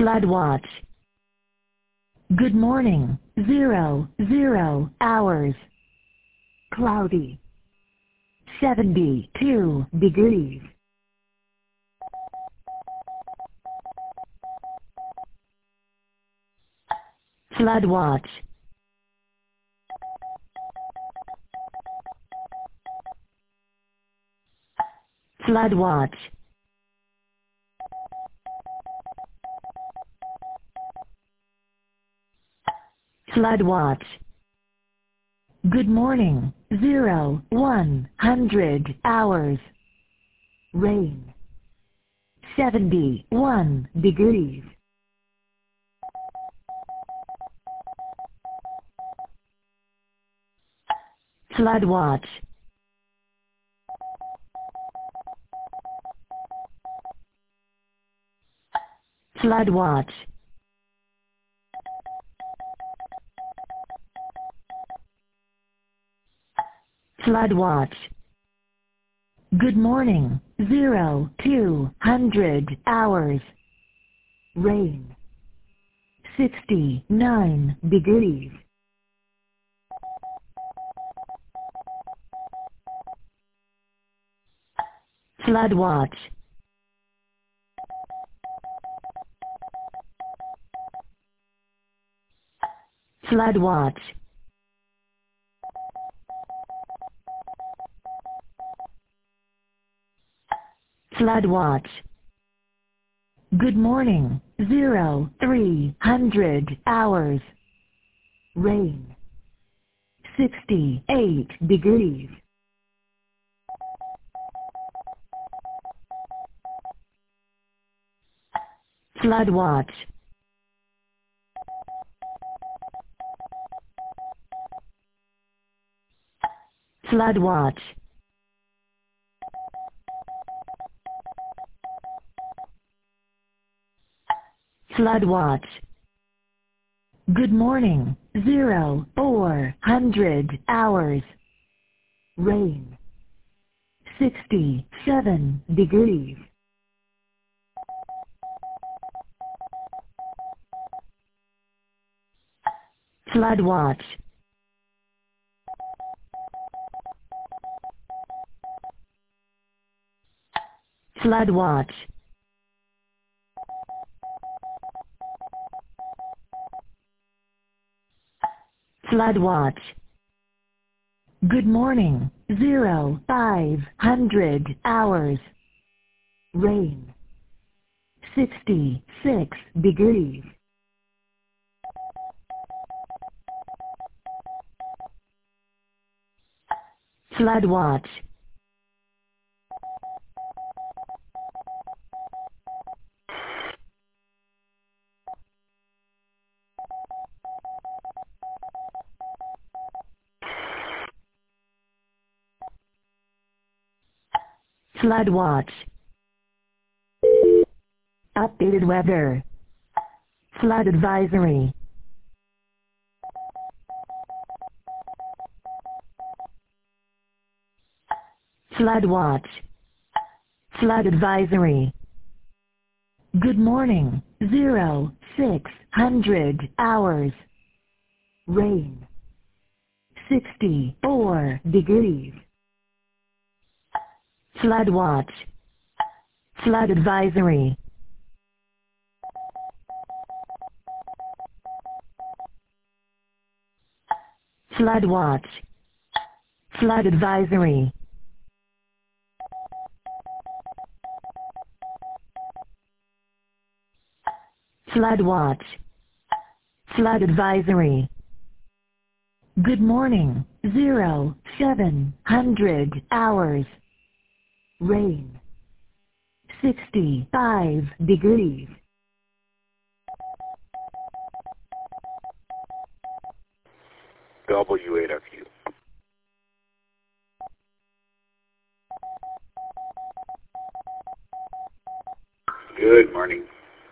Flood watch. Good morning, 00 hours. Cloudy. 72 degrees. Flood watch. Flood watch. Flood watch. Good morning, 100 hours. Rain. 71 degrees. Flood watch. Flood watch. Flood watch. Good morning, 200 hours. Rain. 69 degrees. Flood watch. Flood watch. Flood watch. Good morning, 300 hours. Rain. 68 degrees. Flood watch. Flood watch. Flood watch. Good morning, 400 hours. Rain. 67 degrees. Flood watch. Flood watch. Flood watch. Good morning, 500 hours. Rain. 66 degrees. Flood watch. Flood watch. Updated weather. Flood advisory. Flood watch. Flood advisory. Good morning, 600 hours. Rain. 64 degrees. Flood watch. Flood advisory. Flood watch. Flood advisory. Flood watch. Flood advisory. Good morning, 700 hours. Rain. 65 degrees. WAW. Good morning.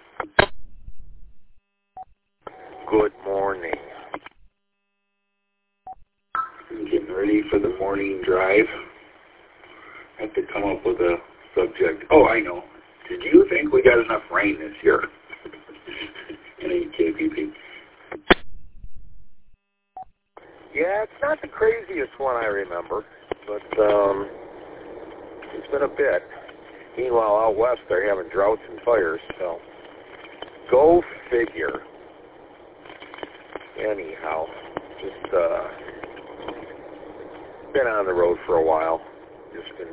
Good morning. I'm getting ready for the morning drive. I have to come up with a subject. Oh, I know. Did you think we got enough rain this year? KPP. Yeah, it's not the craziest one I remember, but it's been a bit. Meanwhile, out west, they're having droughts and fires, so go figure. Anyhow, just been on the road for a while. Just been,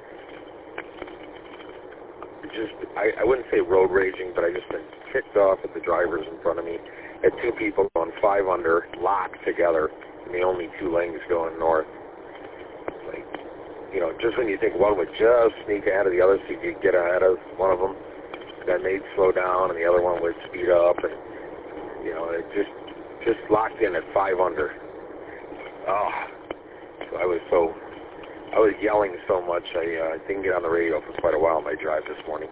I wouldn't say road raging, but I just been kicked off at the drivers in front of me. Had two people going 5 under, locked together, and the only 2 lanes going north. Like, you know, just when you think one would just sneak ahead of the other so you could get ahead of one of them, then they'd slow down and the other one would speed up, and, you know, it just locked in at 5 under. Oh, so I was yelling so much I didn't get on the radio for quite a while on my drive this morning.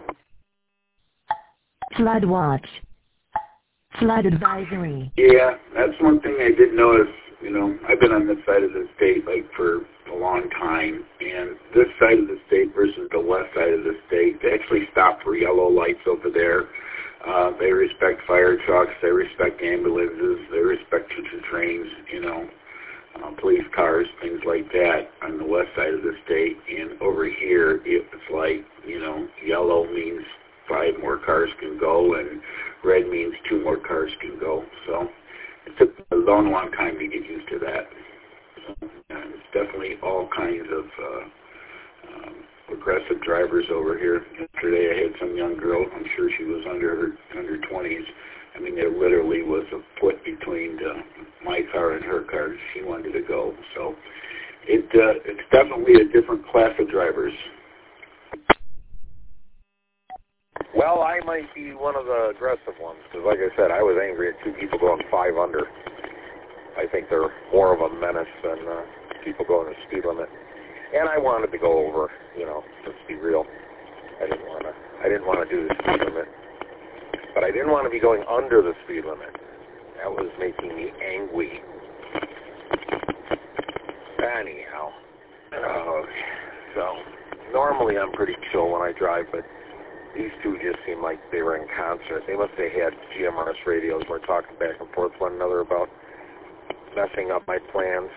Flood watch. Flood advisory. Yeah, that's one thing I did notice. You know, I've been on this side of the state like for a long time, and this side of the state versus the west side of the state, they actually stop for yellow lights over there. They respect fire trucks, they respect ambulances, they respect trains, you know, police cars, things like that on the west side of the state. And over here, it's like, you know, yellow means 5 more cars can go, and red means 2 more cars can go. So it took a long time to get used to that. So, it's definitely all kinds of aggressive drivers over here. Yesterday I had some young girl, I'm sure she was under 20s. I mean, there literally was a foot between my car and her car. She wanted to go. So it's definitely a different class of drivers. Well, I might be one of the aggressive ones, because like I said, I was angry at 2 people going 5 under. I think they're more of a menace than people going the speed limit. And I wanted to go over, you know, let's be real. I didn't want to do the speed limit. But I didn't want to be going under the speed limit. That was making me angry. Anyhow. So, normally I'm pretty chill when I drive, but these 2 just seemed like they were in concert. They must have had GMRS radios. We're talking back and forth one another about messing up my plans.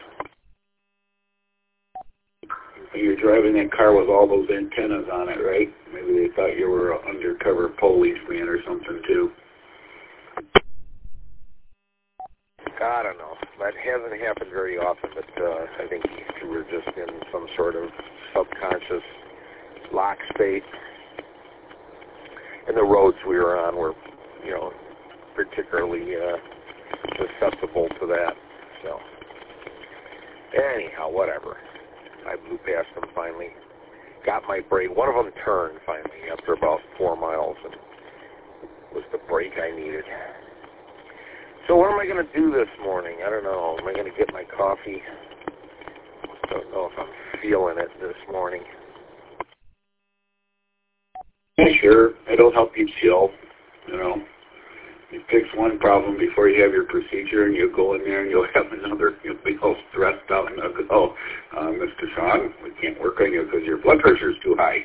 You're driving that car with all those antennas on it, right? Maybe they thought you were an undercover policeman or something, too. I don't know. That hasn't happened very often, but I think these 2 were just in some sort of subconscious lock state. And the roads we were on were, you know, particularly susceptible to that. So, anyhow, whatever. I blew past them finally. Got my brake. One of them turned finally after about 4 miles, and was the brake I needed. So what am I going to do this morning? I don't know. Am I going to get my coffee? Don't know if I'm feeling it this morning. Yeah, sure. It'll help you chill, you know. You fix one problem before you have your procedure, and you'll go in there and you'll have another. You'll be all stressed out, and they'll go, Mr. Sean, we can't work on you because your blood pressure is too high.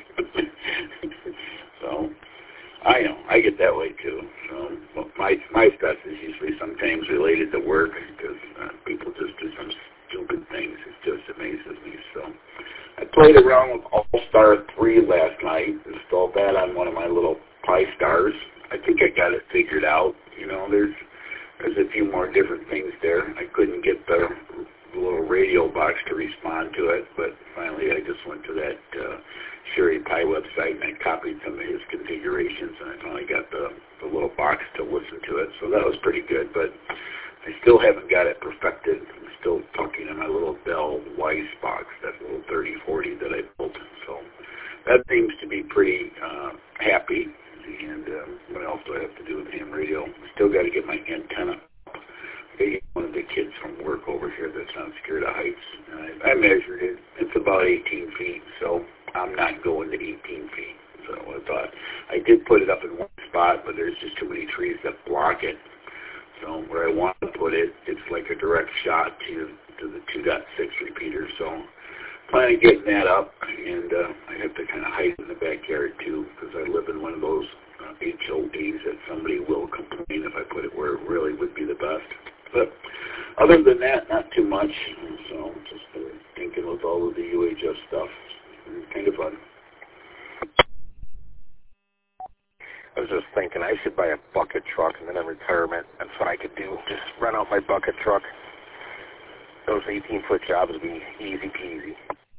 So, I know. I get that way, too. So, well, my stress is usually sometimes related to work because people just do some stupid things. It just amazes me. So, I played around with All-Star 3 last night. Installed that on one of my little Pi Stars. I think I got it figured out. You know, there's a few more different things there. I couldn't get the little radio box to respond to it, but finally I just went to that Sherry Pi website and I copied some of his configurations, and I finally got the little box to listen to it. So that was pretty good, but I still haven't got it perfected. I'm still talking to my little Bell Weiss box, that little 3040 that I built. So that seems to be pretty happy. And what else do I have to do with ham radio? Still got to get my antenna. I got one of the kids from work over here that's not scared of heights. I measured it. It's about 18 feet, so I'm not going to 18 feet. So I thought I did put it up in one spot, but there's just too many trees that block it. So where I want to put it, it's like a direct shot to the 2.6 repeater. So planning on getting that up, and I have to kind of hide in the backyard too, because I live in one of those HOAs that somebody will complain if I put it other than that, not too much. So just thinking with all of the UHF stuff, it's kind of fun. I was just thinking I should buy a bucket truck, and then in retirement, that's what I could do. Just rent out my bucket truck. Those 18-foot jobs would be easy peasy.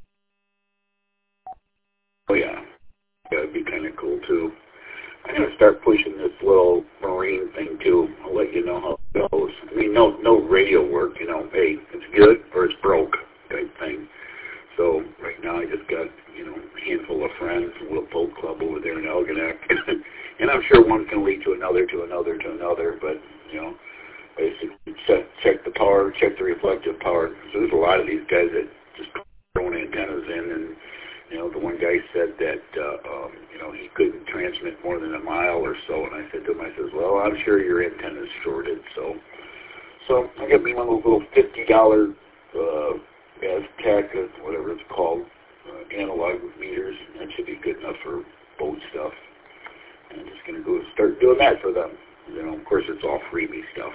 Oh, yeah. That would be kind of cool, too. I'm going to start pushing this little marine thing, too. I'll let you know how it goes. I mean, no radio work, you know. Hey, it's good or it's broke type thing. So right now I just got, you know, a handful of friends, a little boat club over there in Algonac. And I'm sure one can lead to another, but, you know, basically check the power, check the reflective power. So there's a lot of these guys that just throwing antennas in, and, you know, the one guy said that, you know, he couldn't transmit more than a mile or so, and I said to him, I says, well, I'm sure your antenna's shorted, so I got me one of those little $50 Aztec, whatever it's called, analog meters. That should be good enough for boat stuff. And I'm just going to go start doing that for them. You know, of course, it's all freebie stuff.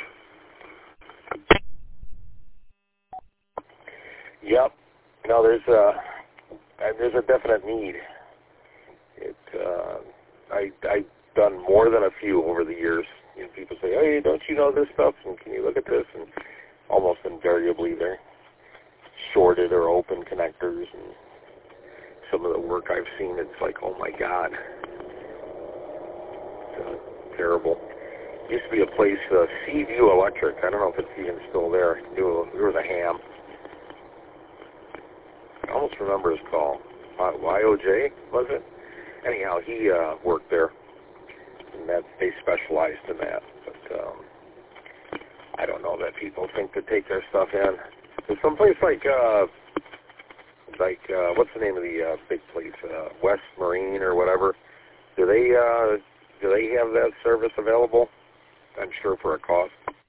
Yep. No, there's a definite need. I've done more than a few over the years. You know, people say, "Hey, don't you know this stuff? And can you look at this?" And almost invariably, they're shorted or open connectors. And some of the work I've seen, it's like, oh my God, it's terrible. Used to be a place, Seaview Electric. I don't know if it's even still there. There was a ham. I almost remember his call. YOJ, was it? Anyhow, he worked there, and they specialized in that. But I don't know that people think to take their stuff in. There's some place like what's the name of the big place? West Marine or whatever. Do they have that service available? I'm sure for a cost.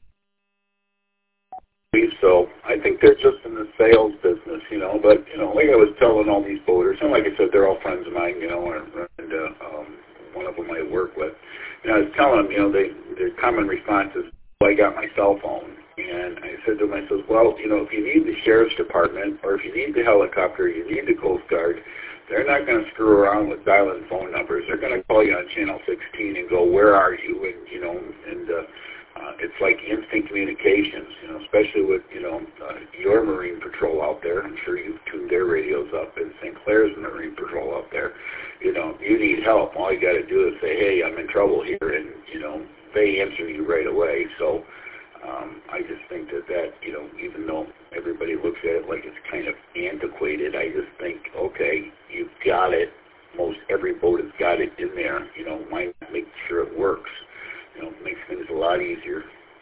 So I think they're just in the sales business, you know. But you know, like I was telling all these boaters, and like I said, they're all friends of mine, you know, and one of them I work with. And I was telling them, you know, their common response is, well, I got my cell phone. And I said to them, I said, well, you know, if you need the sheriff's department or if you need the helicopter, you need the Coast Guard, they're not going to screw around with dialing phone numbers. They're going to call you on channel 16 and go, where are you? And, you know, it's like instant communications, you know, especially with, you know, your Marine Patrol out there. I'm sure you've tuned their radios up, and St. Clair's Marine Patrol out there. You know, you need help. All you got to do is say, hey, I'm in trouble here, and, you know, they answer you right away. So I just think that, you know, even though everybody looks at it like it's kind of antiquated, I just think, okay, you've got it. Most every boat has got it in there. You know, why not make sure it works? You know, it makes things a lot easier.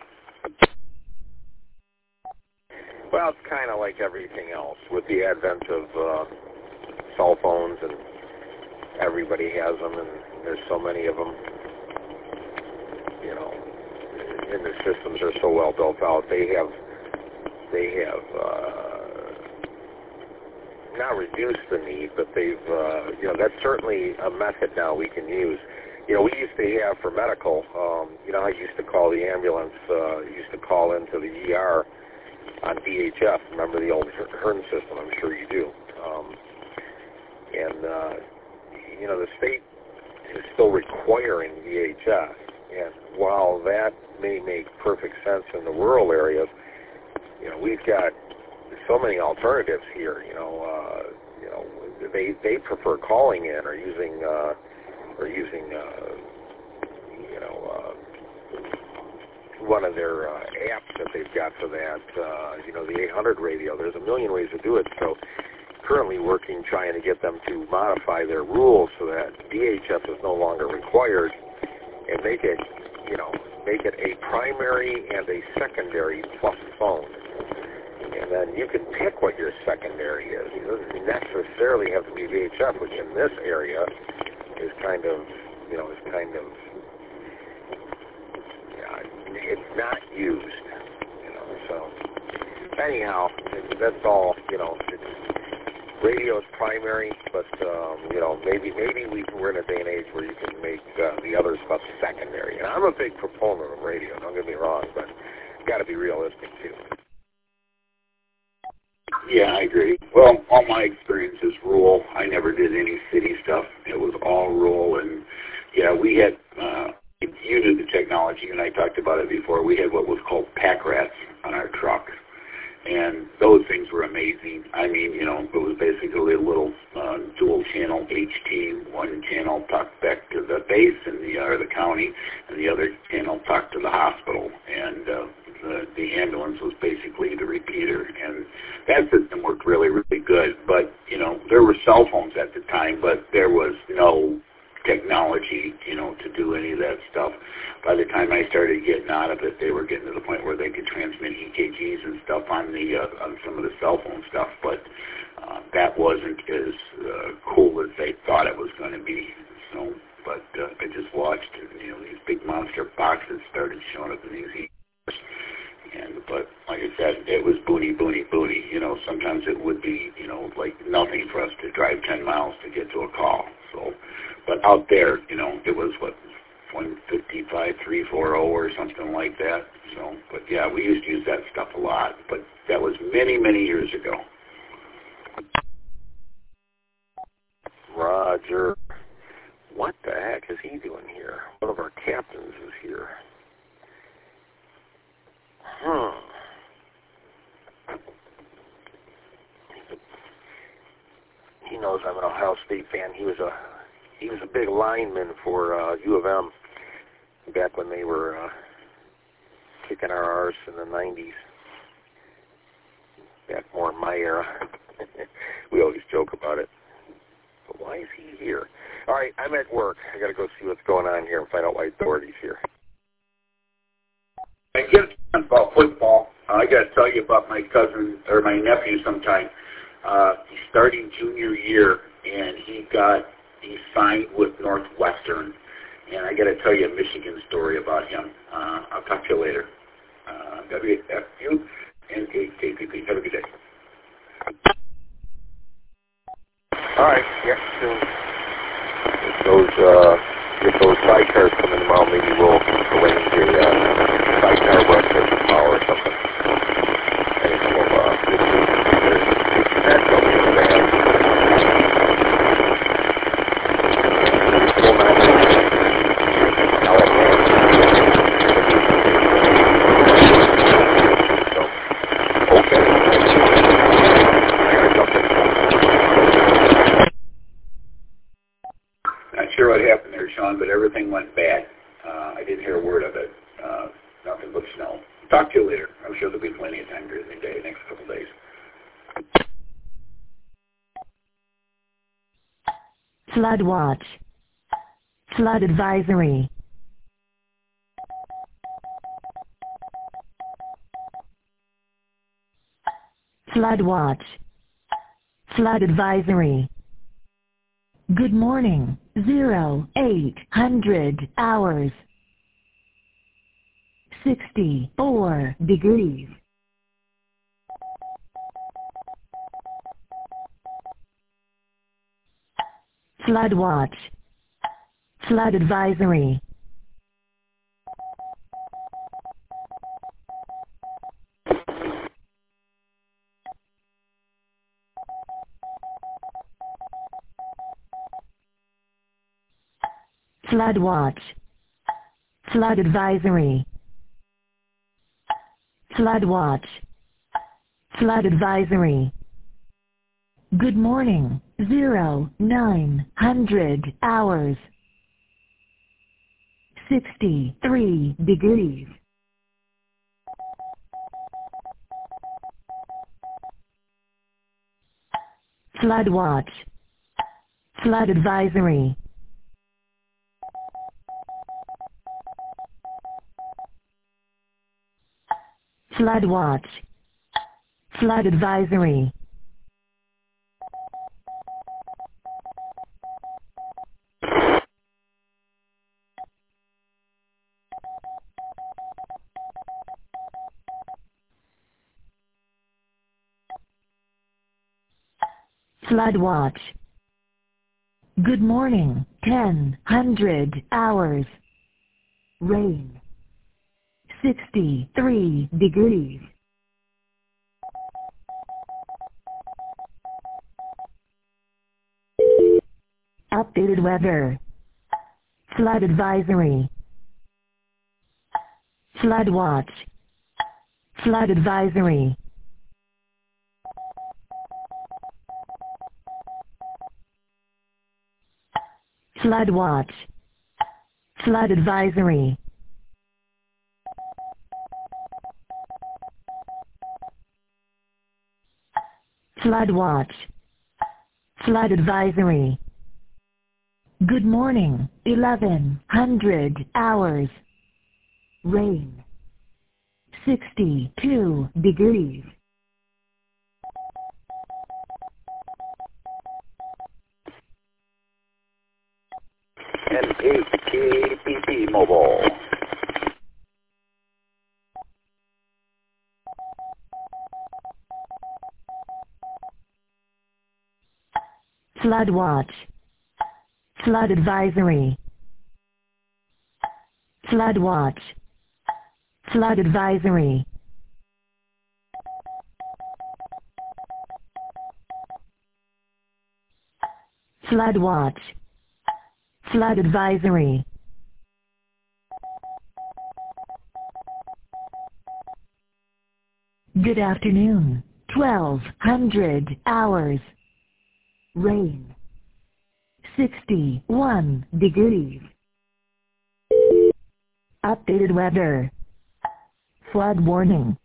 Well, it's kind of like everything else. With the advent of cell phones, and everybody has them, and there's so many of them, you know, and the systems are so well built out. They have not reduced the need, but they've, you know, that's certainly a method now we can use. You know, we used to have for medical, you know, I used to call the ambulance, used to call into the ER on VHF. Remember the old Hearn system? I'm sure you do. You know, the state is still requiring VHF. And while that may make perfect sense in the rural areas, you know, we've got so many alternatives here. You know, they prefer calling in or using you know, one of their apps that they've got for that. You know, the 800 radio. There's a million ways to do it. So currently working, trying to get them to modify their rules so that VHF is no longer required, and make it, you know, make it a primary and a secondary plus phone. And then you can pick what your secondary is. It doesn't necessarily have to be VHF, which in this area is kind of, you know, it's not used, you know. So anyhow, that's all, you know. Radio is primary, but you know, maybe we're in a day and age where you can make the other stuff secondary. And I'm a big proponent of radio. Don't get me wrong, but you got to be realistic too. Yeah, I agree. Well, all my experience is rural. I never did any city stuff. It was all rural, and yeah, we had. You knew the technology, and I talked about it before. We had what was called pack rats on our truck, and those things were amazing. I mean, you know, it was basically a little dual channel HT, one channel talked back to the base and the county, and the other channel talked to the hospital, and the ambulance was basically the repeater, and that system worked really, really good. But you know, there were cell phones at the time, but there was no technology, you know, to do any of that stuff. By the time I started getting out of it, they were getting to the point where they could transmit EKGs and stuff on on some of the cell phone stuff, but that wasn't as cool as they thought it was going to be. So, but I just watched, you know, these big monster boxes started showing up in these but like I said, it was booty. You know, sometimes it would be, you know, like nothing for us to drive 10 miles to get to a call. So, but out there, you know, it was what, 155, 340 or something like that. So, but yeah, we used to use that stuff a lot. But that was many, many years ago. Roger. What the heck is he doing here? One of our captains is here. He knows I'm an Ohio State fan. He was a big lineman for U of M back when they were kicking our arse in the 90s. Back more in my era. We always joke about it. But why is he here? All right, I'm at work. I got to go see what's going on here and find out why Doherty's here. I get about football. I got to tell you about my cousin or my nephew sometime. He's starting junior year, and he signed with Northwestern. And I got to tell you a Michigan story about him. I'll talk to you later. WFU and KPP. Have a good day. All right. Yeah, soon. If those sidecars come in tomorrow, maybe we'll arrange a sidecar run for some power or something. And that's going to be bad. Sure what happened there, Sean, but everything went bad. I didn't hear a word of it. Nothing but snow. Talk to you later. I'm sure there'll be plenty of time during the day, next couple of days. Flood watch. Flood advisory. Flood watch. Flood advisory. Good morning. 0800 hours. 64 degrees. Flood watch. Flood advisory. Flood watch. Flood advisory. Flood watch. Flood advisory. Good morning. 0900 hours. 63 degrees. Flood watch. Flood advisory. Flood watch. Flood advisory. Flood watch. Good morning. 1000 hours. Rain. 63 degrees. Updated weather. Flood advisory. Flood watch. Flood advisory. Flood watch. Flood advisory. Flood watch. Flood advisory. Good morning, 1100 hours. Rain. 62 degrees. N8KPP Mobile. Flood watch. Flood advisory. Flood watch. Flood advisory. Flood watch. Flood advisory. Good afternoon, 1200 hours. Rain. 61 degrees. Updated weather. Flood warning.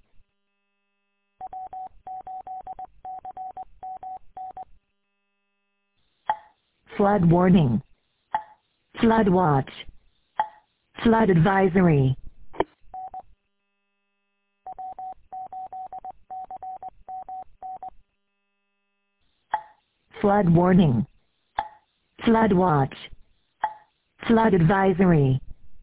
Flood warning. Flood watch. Flood advisory. Flood warning. Flood watch. Flood advisory.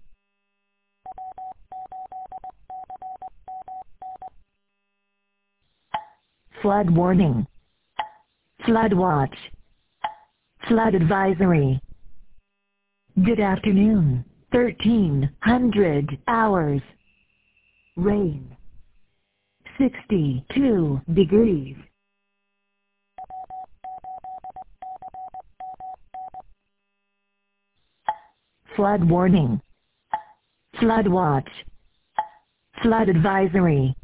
Flood warning. Flood watch. Flood advisory. Good afternoon, 1300 hours. Rain. 62 degrees. Flood warning. Flood watch. Flood advisory.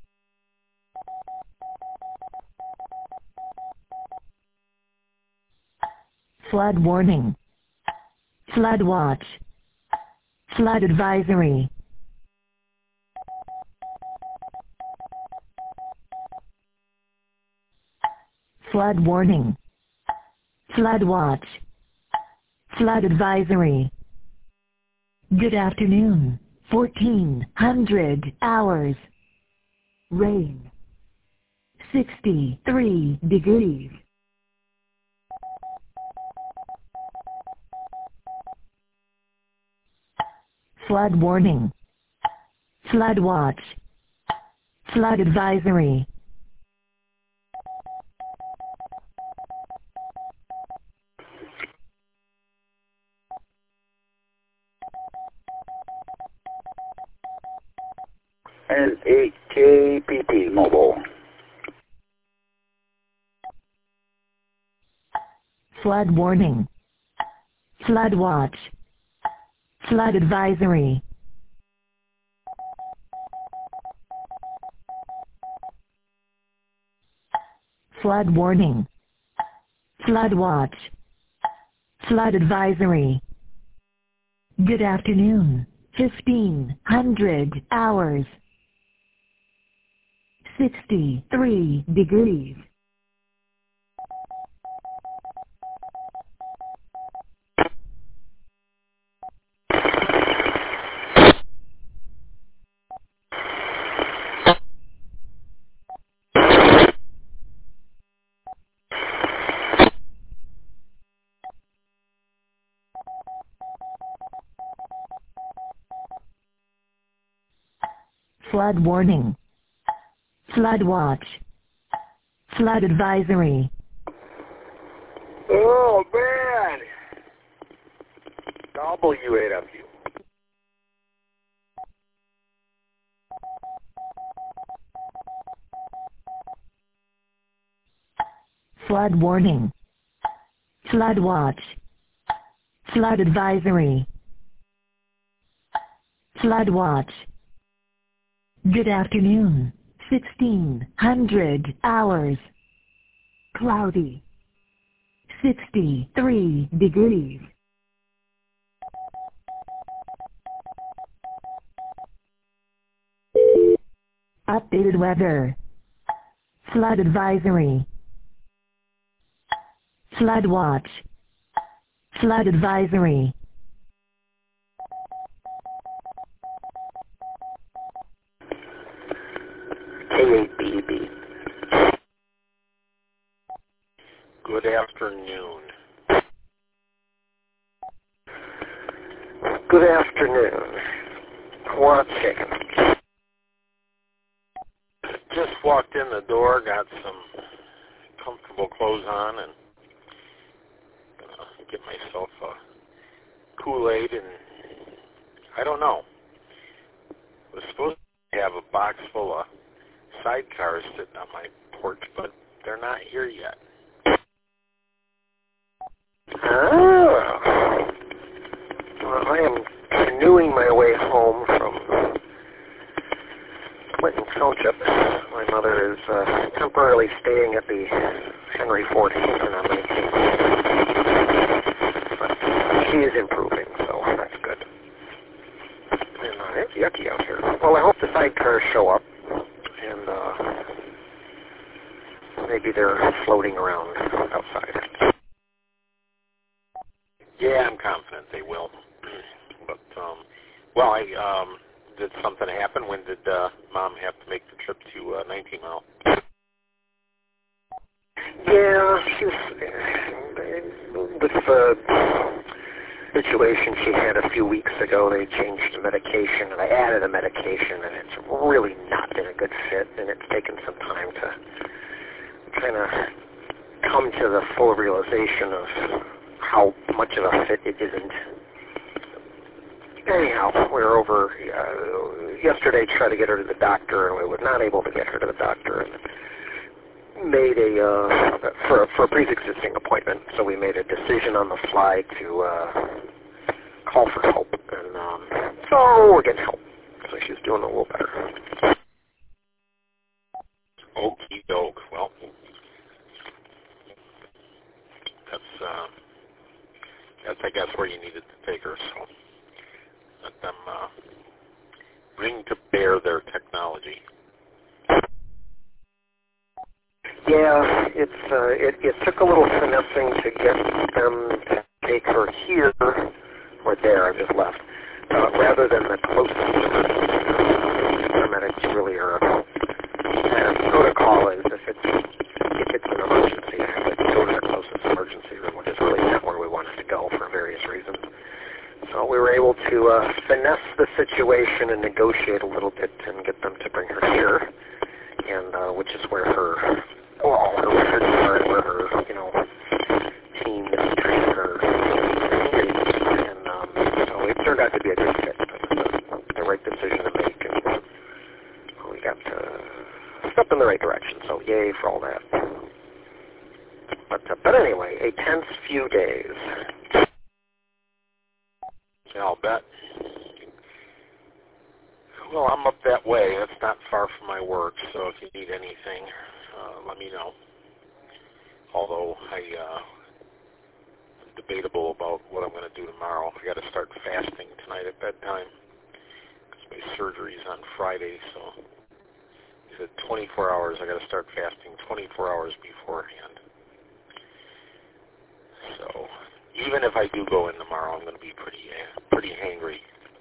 Flood warning. Flood watch. Flood advisory. Flood warning. Flood watch. Flood advisory. Good afternoon, 1400 hours. Rain. 63 degrees. Flood warning. Flood watch. Flood advisory. N8KPP Mobile. Flood warning. Flood watch. Flood advisory. Flood warning. Flood watch. Flood advisory. Good afternoon, 1500 hours. 63 degrees. Flood warning. Flood watch. Flood advisory. Oh, man! W8FU. Flood warning. Flood watch. Flood advisory. Flood watch. Good afternoon. 1600 hours. Cloudy. 63 degrees. Updated weather. Flood advisory. Flood watch. Flood advisory. KABB. Good afternoon. Good afternoon. One second. Just walked in the door, got some comfortable clothes on, and get myself a Kool-Aid, and I don't know. I was supposed to have a box full of sidecars sitting on my porch, but they're not here yet. Oh. Well, I am canoeing my way home from Clinton Township. My mother is temporarily staying at the Henry Ford Hilton on 19th. But she is improving, so that's good. And it's yucky out here. Well, I hope the sidecars show up, and maybe they're floating around outside. Yeah, I'm confident they will. But, well, did something happen? When did Mom have to make the trip to 19 Mile? Yeah, she was, with the situation she had a few weeks ago, they changed the medication, and I added a medication, and it's really not been a good fit, and it's taken some time to kind of come to the full realization of how much of a fit it isn't. Anyhow, we were over yesterday trying to get her to the doctor, and we were not able to get her to the doctor, and made for a pre-existing appointment, so we made a decision on the fly to call for help, and so we're getting help. So she's doing a little better. Okie doke. Well, that's I guess where you needed to take her, so let them bring to bear their technology. Yeah, it took a little finessing to get them to take her here, or there, I just left, rather than the closest. Paramedics really are kind of protocol is if it's an emergency, I have to go to the closest emergency room, which is really not where we wanted to go for various reasons. So we were able to finesse the situation and negotiate a little bit and get them to bring her here, and which is where her records are, and where her, team is treating her. And so it turned out to be a good fit. The right decision to make, and we got a step in the right direction. So yay for all that. But anyway, a tense few days. I'll bet. Well, I'm up that way. That's not far from my work, so if you need anything, let me know. Although I'm debatable about what I'm going to do tomorrow. I got to start fasting tonight at bedtime because my surgery's on Friday, so he said 24 hours. I got to start fasting 24 hours beforehand. So even if I do go in tomorrow, I'm going to be pretty hangry.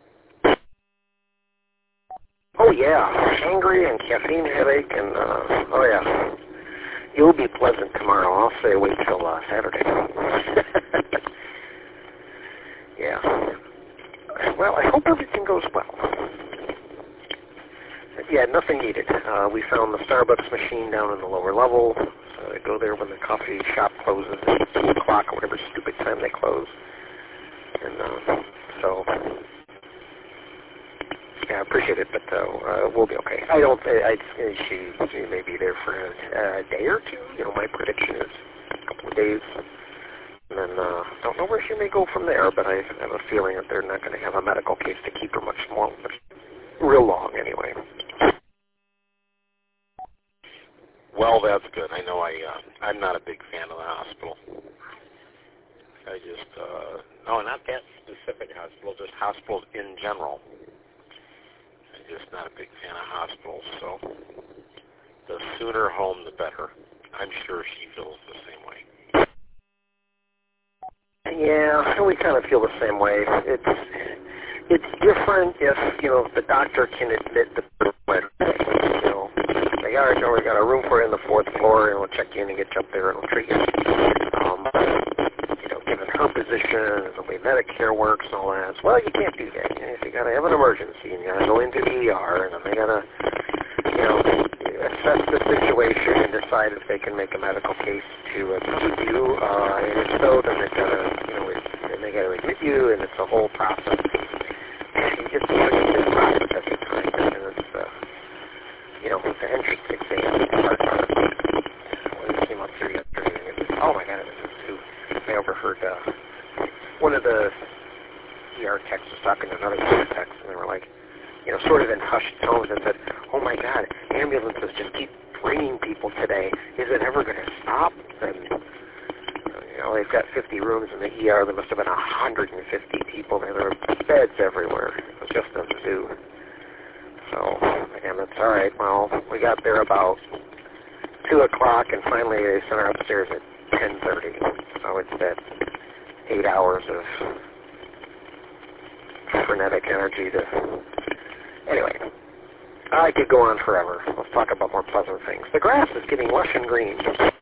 Oh yeah, hangry and caffeine headache, and oh yeah, you'll be pleasant tomorrow. I'll say wait till Saturday. Yeah. Well, I hope everything goes well. Yeah, nothing needed. We found the Starbucks machine down in the lower level. So I go there when the coffee shop closes at 2 o'clock or whatever stupid time they close. And so, yeah, I appreciate it, but we'll be okay. She may be there for a day or two. My prediction is a couple of days. and then don't know where she may go from there, but I have a feeling that they're not going to have a medical case to keep her much real long anyway. Well, that's good. I know I'm not a big fan of the hospital. I just, no, not that specific hospital, just hospitals in general. I'm just not a big fan of hospitals, so the sooner home, the better. I'm sure she feels the same way. Yeah, we kind of feel the same way. It's different if, if the doctor can admit that we got a room for you on the 4th floor, and we'll check you in and get you up there and we'll treat you. Given her position and the way Medicare works and all that, well, you can't do that. You got to have an emergency, and you got to go into the ER, and then they got to, assess the situation and decide if they can make a medical case to keep you, and if so, then they got to, admit you, and it's a whole process. You just need to get process every time, and it's, the entrance exam. When it came up here yesterday, it was, oh my God, it was too. I overheard one of the ER techs was talking to another ER tech, and they were like, sort of in hushed tones, and said, oh my God, ambulances just keep bringing people today. Is it ever going to stop? And, they've got 50 rooms in the ER. There must have been 150 people there. There were beds everywhere. It was just a zoo. So, and it's all right. Well, we got there about 2 o'clock, and finally they sent her upstairs at 10:30. So it's that 8 hours of frenetic energy to... Anyway, I could go on forever. Let's talk about more pleasant things. The grass is getting lush and green.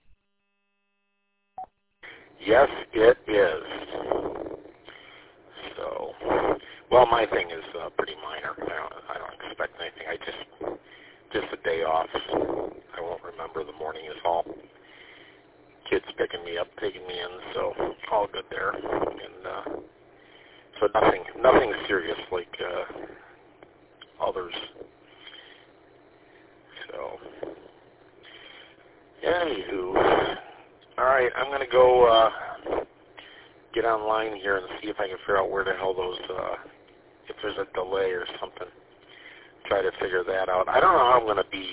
Yes, it is. So, well, my thing is pretty minor. I don't expect anything. Just a day off. I won't remember the morning is all. Kids picking me up, taking me in, so all good there. And so nothing serious like others. So, anywho, all right, I'm going to go get online here and see if I can figure out where the hell those, if there's a delay or something. Try to figure that out. I don't know how I'm going to be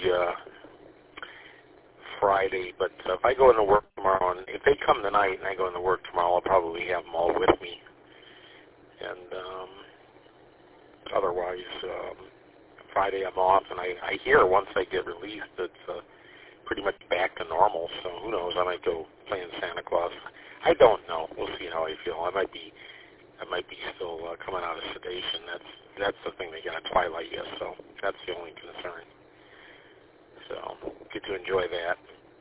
Friday, but if I go into work tomorrow, and if they come tonight and I go into work tomorrow, I'll probably have them all with me. And otherwise, Friday I'm off, and I hear once I get released, it's pretty much back to normal. So who knows? I might go playing Santa Claus. I don't know. We'll see how I feel. I might be still coming out of sedation. That's the thing they got at Twilight, yes. So that's the only concern. So get to enjoy that.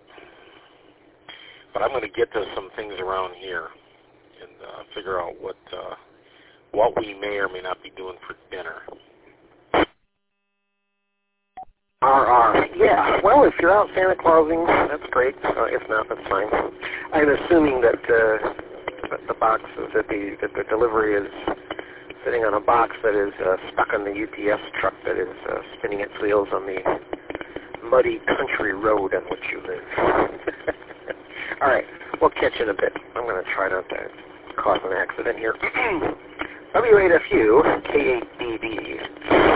But I'm going to get to some things around here and figure out what we may or may not be doing for dinner. Yeah, well, if you're out Santa Clausing, that's great. If not, that's fine. I'm assuming that the box is that the delivery is sitting on a box that is stuck on the UPS truck that is spinning its wheels on the muddy country road on which you live. All right, we'll catch you in a bit. I'm going to try not to cause an accident here. W8FU, K8DB.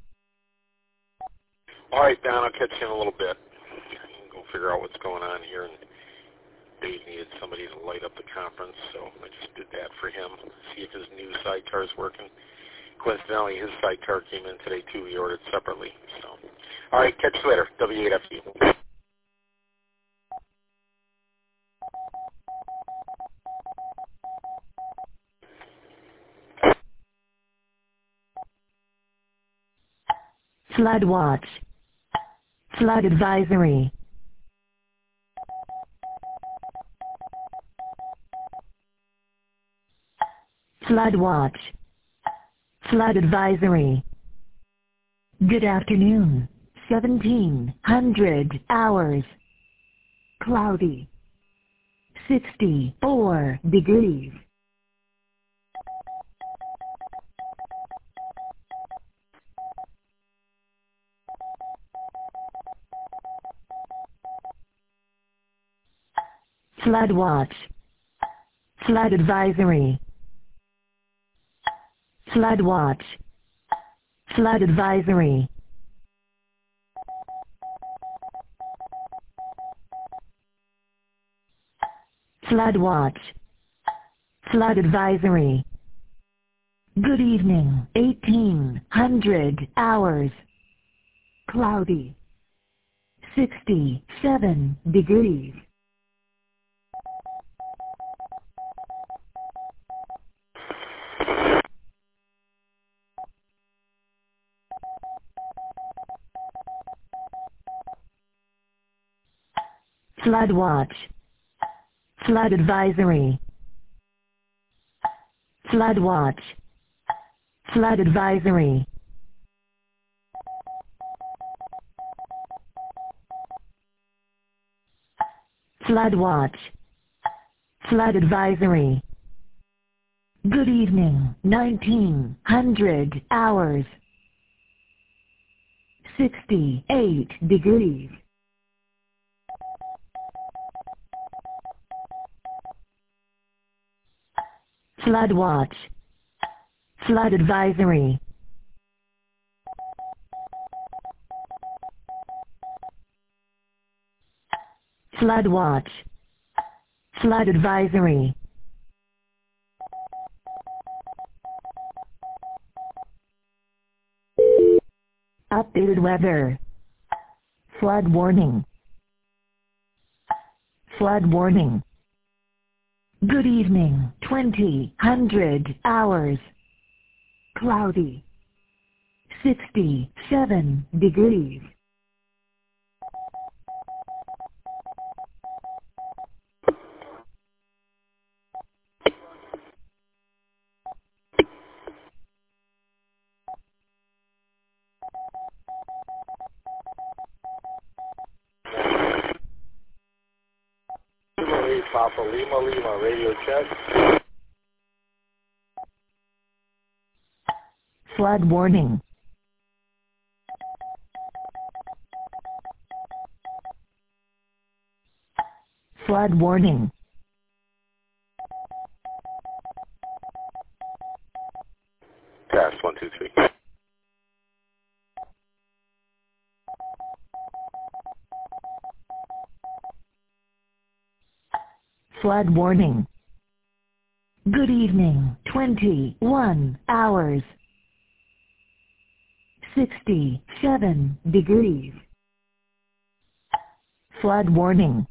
All right, Don, I'll catch you in a little bit. Go figure out what's going on here. And Dave needed somebody to light up the conference, so I just did that for him. See if his new sidecar is working. Coincidentally, his sidecar came in today, too. He ordered separately. So, all right, catch you later. W8FU. Flood watch. Flood advisory. Flood watch. Flood advisory. Good afternoon. 1700 hours. Cloudy. 64 degrees. Flood watch. Flood advisory. Flood watch. Flood advisory. Flood watch. Flood advisory. Good evening. 1800 hours. Cloudy. 67 degrees. Flood watch. Flood advisory. Flood watch. Flood advisory. Flood watch. Flood advisory. Good evening. 1900 hours. 68 degrees. Flood watch. Flood advisory. Flood watch. Flood advisory. Updated weather. Flood warning. Flood warning. Good evening. 2000 hours. Cloudy. 67 degrees. Papa Lima, radio check. Flood warning. Flood warning. Test 1, 2, 3. Flood warning. Good evening. 21 hours. 67 degrees. Flood warning.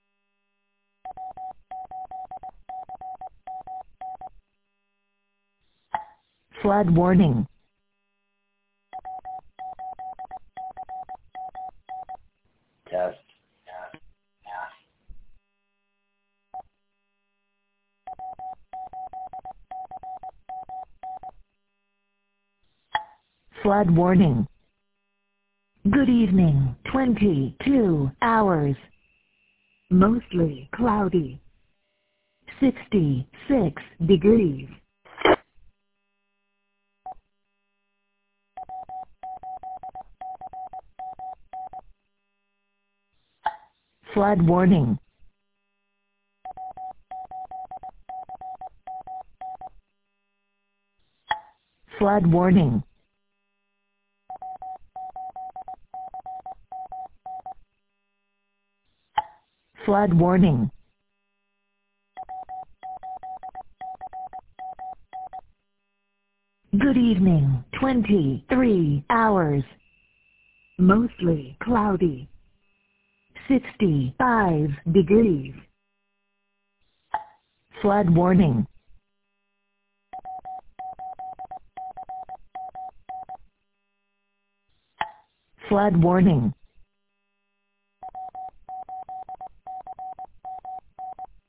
Flood warning. Test. Flood warning. Good evening. 22 hours. Mostly cloudy. 66 degrees. Flood warning. Flood warning. Flood warning. Good evening. 23 hours. Mostly cloudy. 65 degrees. Flood warning. Flood warning.